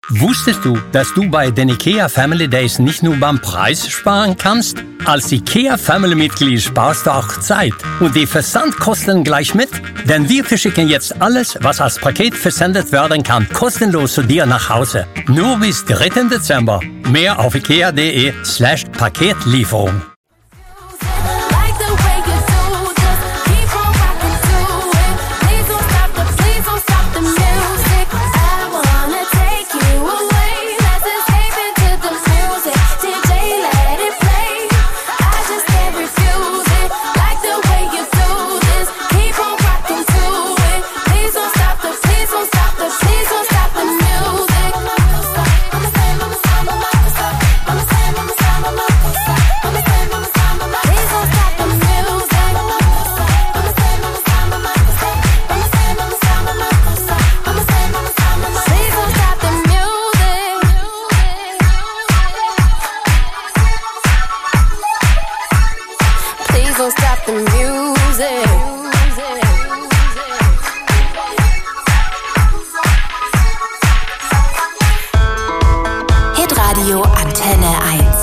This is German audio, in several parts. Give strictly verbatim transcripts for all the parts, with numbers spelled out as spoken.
Wusstest du, dass du bei den IKEA Family Days nicht nur beim Preis sparen kannst? Als IKEA Family-Mitglied sparst du auch Zeit und die Versandkosten gleich mit. Denn wir verschicken jetzt alles, was als Paket versendet werden kann, kostenlos zu dir nach Hause. Nur bis dritten Dezember. Mehr auf ikea.de slash Paketlieferung. Hitradio Antenne eins.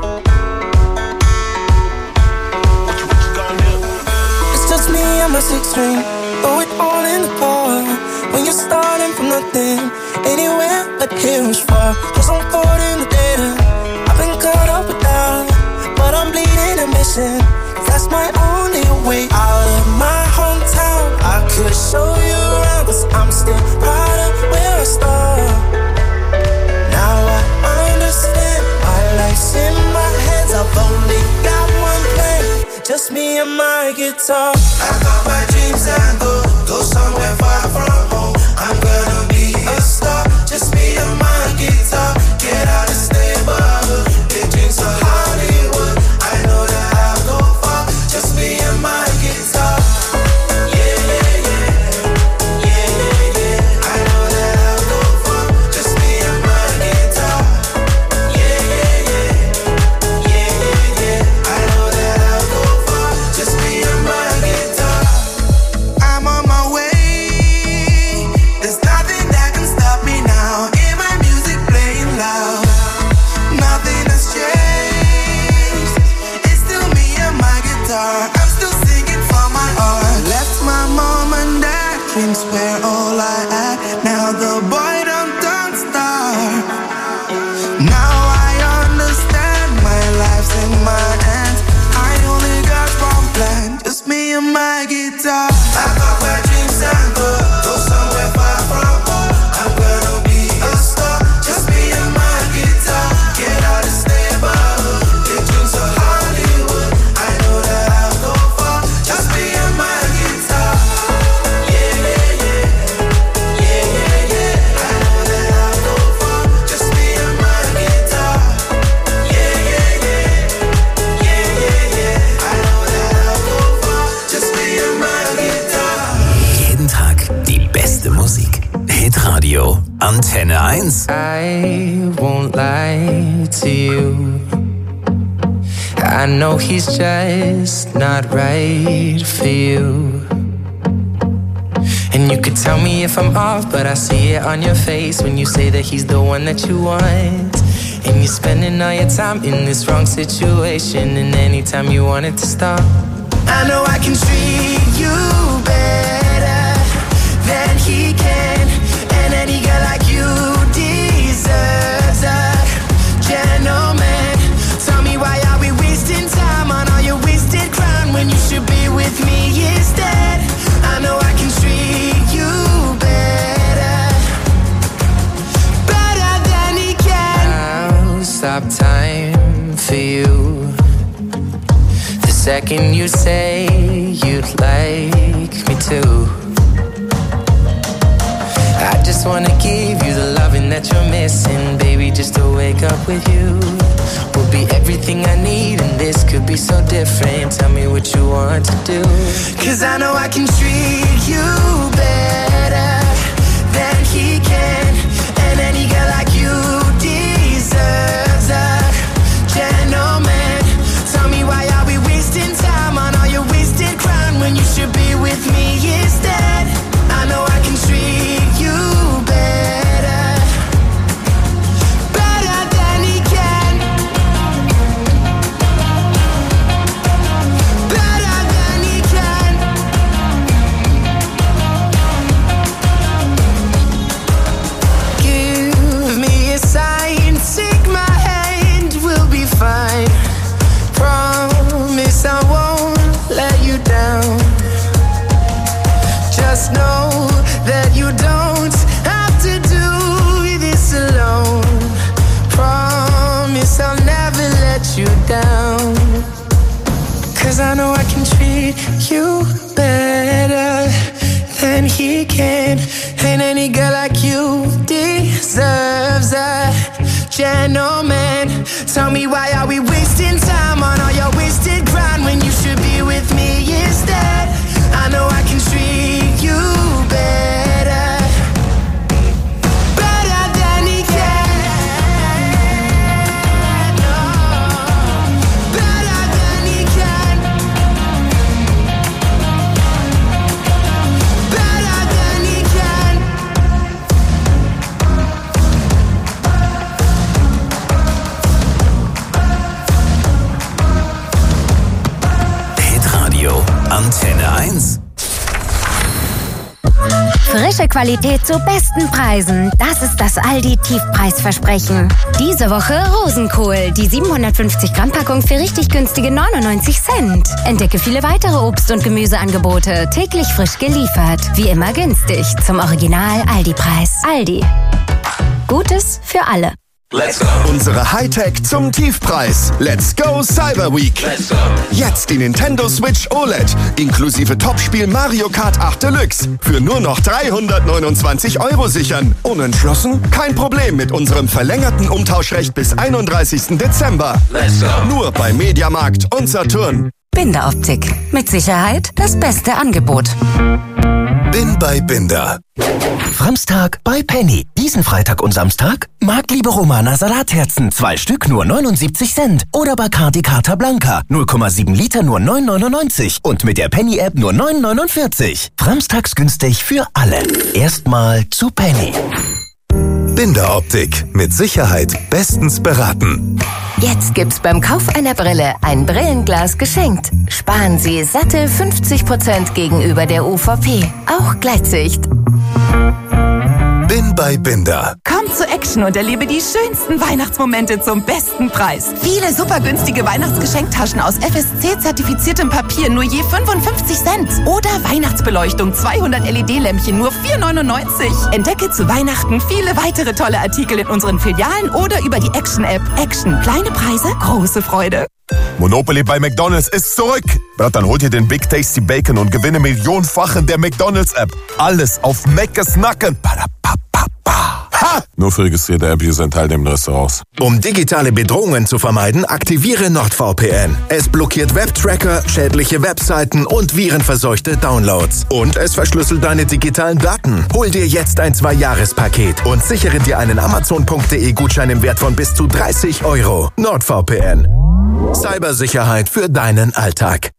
It's just me and my six string, throw it all in the car. When you're starting from nothing, anywhere but here is far. Cause I'm caught in the data, I've been caught up with that, but I'm bleeding and missing. That's my only way out of my hometown. I could show you around, cause I'm still proud of where I started. Now I understand, my life's in my hands. I've only got one plan, just me and my guitar. I got my dreams and go, go somewhere far from home. I'm gonna be a star, just me and my guitar. Get out and stay above, big dreams for Hollywood. I know that I'll go far, just me and my guitar. Yeah, yeah, yeah, yeah, yeah, yeah. I know that I'll go far, just me and my guitar. Yeah, yeah, yeah, yeah, yeah, yeah. I know that I'll go far, just me and my guitar. I'm on my way, there's nothing that can stop me now. Hear my music playing loud, nothing has changed. It's still me and my guitar. I'm still singing for my art. Left my mom and dad, dreams were all I had. Now the boy don't, don't start. Now I understand, my life's in my hands. I only got one plan, just me and my guitar. I got my dreams and go, go somewhere far from home. I'm gonna be a star, just me and my guitar. Get out and stay above, big dreams for Hollywood. I know that I'll go far, just me and my guitar. Yeah, yeah, yeah, yeah, yeah, yeah. I know that I'll go far, just me and my guitar. Yeah, yeah, yeah, yeah, yeah, yeah. I know that I'll go far, just me and my guitar. Jeden Tag die beste Musik. Hitradio Antenne eins. I won't lie to you. I know he's just not right for you. And you could tell me if I'm off, but I see it on your face when you say that he's the one that you want. And you're spending all your time in this wrong situation, and anytime you want it to stop, I know I can treat you better than he can. And any girl like you deserves a gentleman. Tell me, why are we wasting time on all your wasted crown when you should be with me instead? I know I can treat you better, better than he can. I'll stop time for you the second you say you'd like me to. I just wanna give you the loving that you're missing, baby, just to wake up with you will be everything I need, and this could be so different. Tell me what you want to do, cause I know I can treat you better than he can. And any girl like you deserves a gentleman. Tell me, why are we wasting time on all your wasted crown when you should be with me instead? I know I can treat you better, just know that you don't have to do this alone. Promise I'll never let you down. Cause I know I can treat you better than he can. And any girl like you deserves a gentleman. Tell me, why are we wasting time on all your wasted grind when you should be with me instead? I know I can treat you better, better than he can. No, better than he can. Better than he can. Hitradio Antenne eins. Frische Qualität zu besten Preisen. Das ist das Aldi-Tiefpreisversprechen. Diese Woche Rosenkohl. Die siebenhundertfünfzig Gramm Packung für richtig günstige neunundneunzig Cent. Entdecke viele weitere Obst- und Gemüseangebote. Täglich frisch geliefert. Wie immer günstig. Zum Original Aldi-Preis. Aldi. Gutes für alle. Let's go. Unsere Hightech zum Tiefpreis. Let's go Cyber Week. Let's go. Jetzt die Nintendo Switch O L E D inklusive Topspiel Mario Kart acht Deluxe für nur noch dreihundertneunundzwanzig Euro sichern. Unentschlossen? Kein Problem mit unserem verlängerten Umtauschrecht bis einunddreißigsten Dezember. Let's go. Nur bei Mediamarkt und Saturn. Binder Optik. Mit Sicherheit das beste Angebot. Bin bei Binder. Samstag bei Penny. Diesen Freitag und Samstag Marktliebe Romana Salatherzen. Zwei Stück nur neunundsiebzig Cent. Oder Bacardi Carta Blanca. null Komma sieben Liter nur neun neunundneunzig. Und mit der Penny-App nur neun neunundvierzig. Samstags günstig für alle. Erstmal zu Penny. Binder Optik. Mit Sicherheit bestens beraten. Jetzt gibt's beim Kauf einer Brille ein Brillenglas geschenkt. Sparen Sie satte fünfzig Prozent gegenüber der U V P. Auch Gleitsicht. Bin bei Binder. Komm zu Action und erlebe die schönsten Weihnachtsmomente zum besten Preis. Viele super günstige Weihnachtsgeschenktaschen aus F S C-zertifiziertem Papier nur je fünfundfünfzig Cent. Oder Weihnachtsbeleuchtung zweihundert L E D-Lämpchen nur vier neunundneunzig. Entdecke zu Weihnachten viele weitere tolle Artikel in unseren Filialen oder über die Action-App. Action. Kleine Preise, große Freude. Monopoly bei McDonald's ist zurück. Brat, dann holt ihr den Big Tasty Bacon und gewinne millionenfach in der McDonald's-App. Alles auf Mc's Nacken. Ha! Nur für registrierte App-User teilnehmen Restaurants. Um digitale Bedrohungen zu vermeiden, aktiviere NordVPN. Es blockiert Webtracker, schädliche Webseiten und virenverseuchte Downloads. Und es verschlüsselt deine digitalen Daten. Hol dir jetzt ein Zwei-Jahres-Paket und sichere dir einen Amazon Punkt de Gutschein im Wert von bis zu dreißig Euro. NordVPN. Cybersicherheit für deinen Alltag.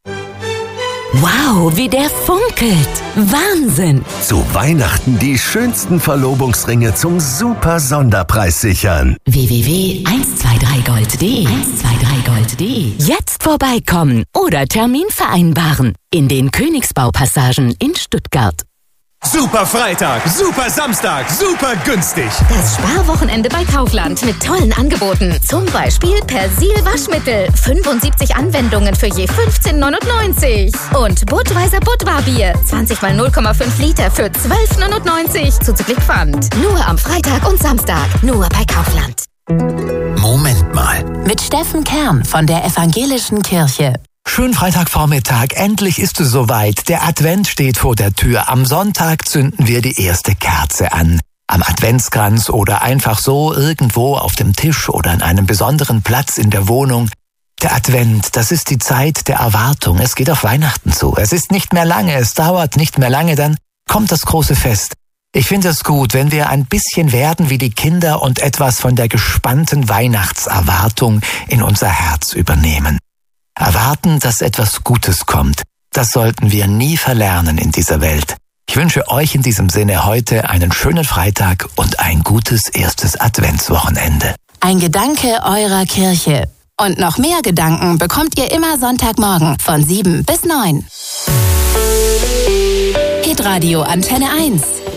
Wow, wie der funkelt. Wahnsinn. Zu Weihnachten die schönsten Verlobungsringe zum super Sonderpreis sichern. w w w punkt eins zwei drei gold punkt de eins zwei drei gold punkt de. Jetzt vorbeikommen oder Termin vereinbaren. In den Königsbau-Passagen in Stuttgart. Super Freitag, super Samstag, super günstig. Das Sparwochenende bei Kaufland mit tollen Angeboten. Zum Beispiel Persil Waschmittel. fünfundsiebzig Anwendungen für je fünfzehn neunundneunzig. Und Budweiser Budvar-Bier. zwanzig mal null Komma fünf Liter für zwölf neunundneunzig. Zuzüglich Pfand. Nur am Freitag und Samstag. Nur bei Kaufland. Moment mal. Mit Steffen Kern von der Evangelischen Kirche. Schönen Freitagvormittag, endlich ist es soweit. Der Advent steht vor der Tür. Am Sonntag zünden wir die erste Kerze an. Am Adventskranz oder einfach so irgendwo auf dem Tisch oder an einem besonderen Platz in der Wohnung. Der Advent, das ist die Zeit der Erwartung. Es geht auf Weihnachten zu. Es ist nicht mehr lange, es dauert nicht mehr lange, dann kommt das große Fest. Ich finde es gut, wenn wir ein bisschen werden wie die Kinder und etwas von der gespannten Weihnachtserwartung in unser Herz übernehmen. Erwarten, dass etwas Gutes kommt. Das sollten wir nie verlernen in dieser Welt. Ich wünsche euch in diesem Sinne heute einen schönen Freitag und ein gutes erstes Adventswochenende. Ein Gedanke eurer Kirche. Und noch mehr Gedanken bekommt ihr immer Sonntagmorgen von sieben bis neun. Hitradio Antenne eins. Das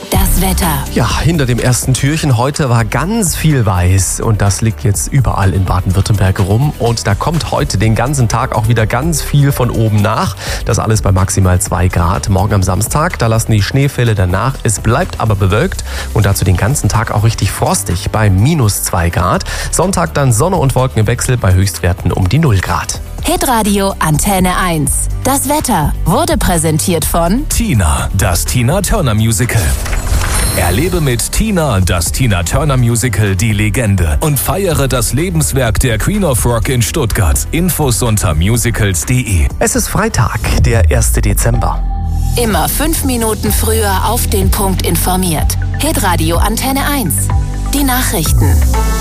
Wetter. Ja, hinter dem ersten Türchen heute war ganz viel weiß und das liegt jetzt überall in Baden-Württemberg rum und da kommt heute den ganzen Tag auch wieder ganz viel von oben nach. Das alles bei maximal zwei Grad. Morgen am Samstag, da lassen die Schneefälle danach. Es bleibt aber bewölkt und dazu den ganzen Tag auch richtig frostig bei minus zwei Grad. Sonntag dann Sonne und Wolken im Wechsel bei Höchstwerten um die null Grad. Hitradio Antenne eins. Das Wetter wurde präsentiert von Tina, das Tina Turner Musical. Erlebe mit Tina das Tina Turner Musical Die Legende und feiere das Lebenswerk der Queen of Rock in Stuttgart. Infos unter musicals punkt de. Es ist Freitag, der erste Dezember. Immer fünf Minuten früher auf den Punkt informiert. Hitradio Antenne eins. Die Nachrichten.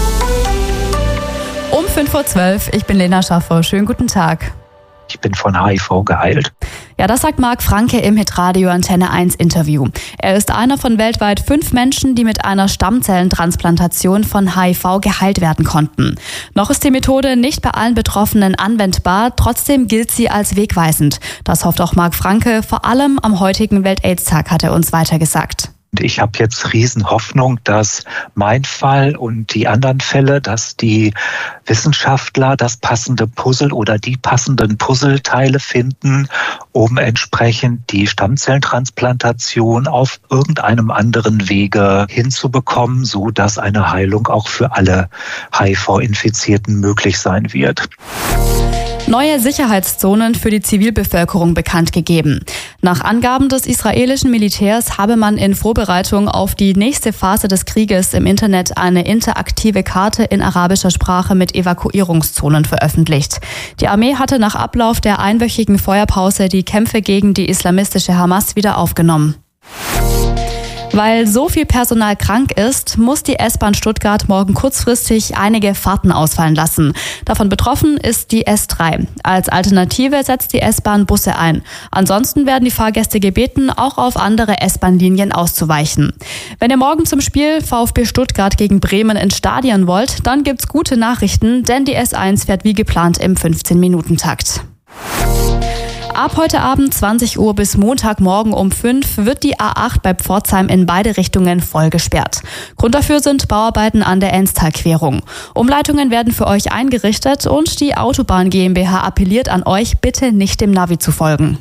Um fünf Uhr zwölf, ich bin Lena Schaffer. Schönen guten Tag. Ich bin von H I V geheilt. Ja, das sagt Marc Franke im Hitradio Antenne eins Interview. Er ist einer von weltweit fünf Menschen, die mit einer Stammzellentransplantation von H I V geheilt werden konnten. Noch ist die Methode nicht bei allen Betroffenen anwendbar, trotzdem gilt sie als wegweisend. Das hofft auch Marc Franke, vor allem am heutigen Welt-Aids-Tag, hat er uns weitergesagt. Ich habe jetzt riesen Hoffnung, dass mein Fall und die anderen Fälle, dass die Wissenschaftler das passende Puzzle oder die passenden Puzzleteile finden, um entsprechend die Stammzellentransplantation auf irgendeinem anderen Wege hinzubekommen, so dass eine Heilung auch für alle H I V-Infizierten möglich sein wird. Neue Sicherheitszonen für die Zivilbevölkerung bekannt gegeben. Nach Angaben des israelischen Militärs habe man in Vorbereitung auf die nächste Phase des Krieges im Internet eine interaktive Karte in arabischer Sprache mit Evakuierungszonen veröffentlicht. Die Armee hatte nach Ablauf der einwöchigen Feuerpause die Kämpfe gegen die islamistische Hamas wieder aufgenommen. Weil so viel Personal krank ist, muss die S-Bahn Stuttgart morgen kurzfristig einige Fahrten ausfallen lassen. Davon betroffen ist die S drei. Als Alternative setzt die S-Bahn Busse ein. Ansonsten werden die Fahrgäste gebeten, auch auf andere S-Bahn-Linien auszuweichen. Wenn ihr morgen zum Spiel VfB Stuttgart gegen Bremen ins Stadion wollt, dann gibt's gute Nachrichten, denn die S eins fährt wie geplant im fünfzehn-Minuten-Takt. Ab heute Abend zwanzig Uhr bis Montagmorgen um fünf wird die A acht bei Pforzheim in beide Richtungen voll gesperrt. Grund dafür sind Bauarbeiten an der Enstalquerung. Umleitungen werden für euch eingerichtet und die Autobahn GmbH appelliert an euch, bitte nicht dem Navi zu folgen.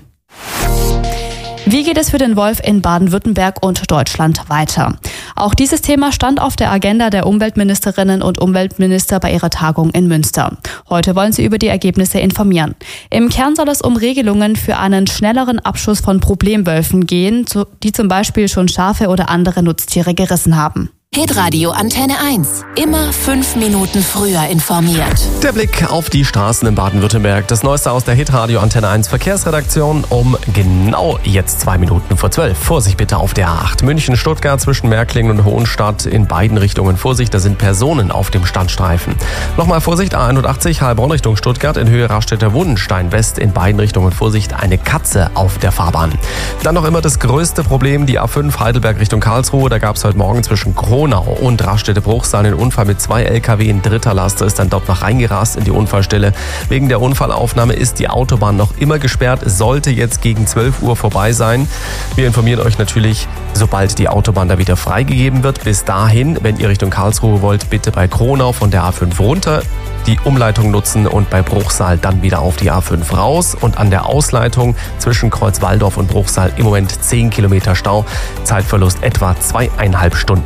Wie geht es für den Wolf in Baden-Württemberg und Deutschland weiter? Auch dieses Thema stand auf der Agenda der Umweltministerinnen und Umweltminister bei ihrer Tagung in Münster. Heute wollen sie über die Ergebnisse informieren. Im Kern soll es um Regelungen für einen schnelleren Abschuss von Problemwölfen gehen, die zum Beispiel schon Schafe oder andere Nutztiere gerissen haben. Hitradio Antenne eins. Immer fünf Minuten früher informiert. Der Blick auf die Straßen in Baden-Württemberg. Das Neueste aus der Hitradio Antenne eins Verkehrsredaktion um genau jetzt zwei Minuten vor zwölf. Vorsicht bitte auf der A acht. München-Stuttgart zwischen Märklingen und Hohenstadt in beiden Richtungen. Vorsicht, da sind Personen auf dem Standstreifen. Nochmal Vorsicht, A einundachtzig Heilbronn Richtung Stuttgart in Höhe Raststätter Wudenstein West in beiden Richtungen. Vorsicht, eine Katze auf der Fahrbahn. Dann noch immer das größte Problem, die A fünf Heidelberg Richtung Karlsruhe. Da gab es heute Morgen zwischen Kronau und Raststätte-Bruchsal einen Unfall mit zwei L K W. In dritter Laster ist dann dort noch reingerast in die Unfallstelle. Wegen der Unfallaufnahme ist die Autobahn noch immer gesperrt. Es sollte jetzt gegen zwölf Uhr vorbei sein. Wir informieren euch natürlich, sobald die Autobahn da wieder freigegeben wird. Bis dahin, wenn ihr Richtung Karlsruhe wollt, bitte bei Kronau von der A fünf runter die Umleitung nutzen und bei Bruchsal dann wieder auf die A fünf raus. Und an der Ausleitung zwischen Kreuzwaldorf und Bruchsal im Moment zehn Kilometer Stau. Zeitverlust etwa zweieinhalb Stunden.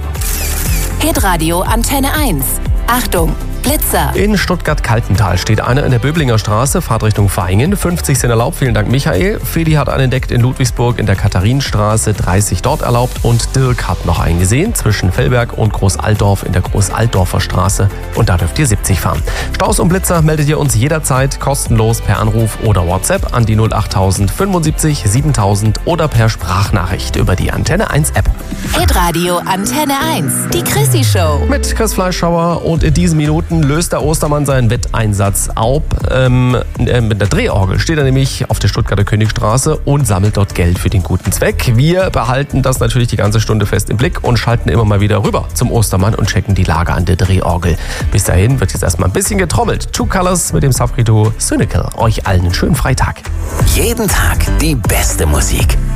Hitradio Antenne eins. Achtung, Blitzer. In Stuttgart-Kaltental steht einer in der Böblinger Straße, Fahrt Richtung Vaihingen. fünfzig sind erlaubt, vielen Dank Michael. Fedi hat einen entdeckt in Ludwigsburg in der Katharinenstraße, dreißig dort erlaubt. Und Dirk hat noch einen gesehen zwischen Fellberg und Großaltdorf in der Großaltdorfer Straße. Und da dürft ihr siebzig fahren. Staus und Blitzer meldet ihr uns jederzeit kostenlos per Anruf oder WhatsApp an die null acht null null fünfundsiebzig siebentausend oder per Sprachnachricht über die Antenne eins App. Hitradio Antenne eins, die Chrissy Show. Mit Chris Fleischhauer und in diesen Minuten löst der Ostermann seinen Wetteinsatz auf. Ähm, mit der Drehorgel steht er nämlich auf der Stuttgarter Königstraße und sammelt dort Geld für den guten Zweck. Wir behalten das natürlich die ganze Stunde fest im Blick und schalten immer mal wieder rüber zum Ostermann und checken die Lage an der Drehorgel. Bis dahin wird jetzt erstmal ein bisschen getrommelt. Two Colors mit dem Safrito Cynical. Euch allen einen schönen Freitag. Jeden Tag die beste Musik.